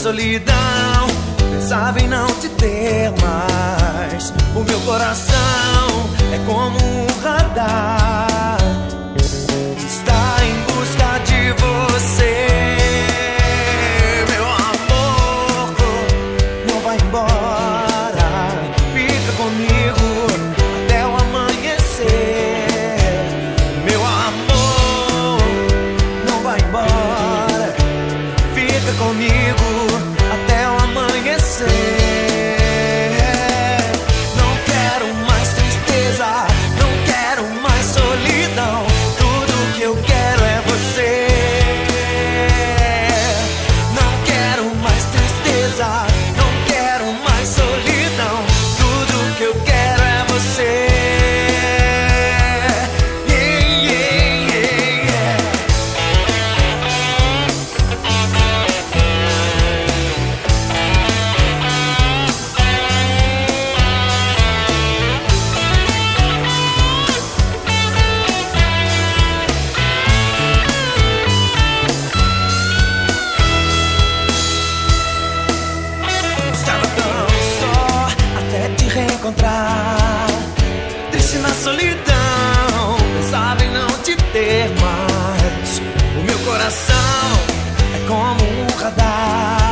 solidão, pensava em não te ter mais. O meu coração é como um radar, está em busca de você. Meu amor, não vai embora, fica comigo até o amanhecer. Meu amor, não vai embora, fica comigo até o amanhecer. Não quero mais tristeza, não quero mais solidão, tudo que eu quero é você. Não quero mais tristeza, não quero mais solidão, tudo que eu quero é você. Yeah, yeah, yeah, yeah. Estava tão só até te reencontrar, triste na solidão, pensava em não te ter mais. O meu coração é como um radar,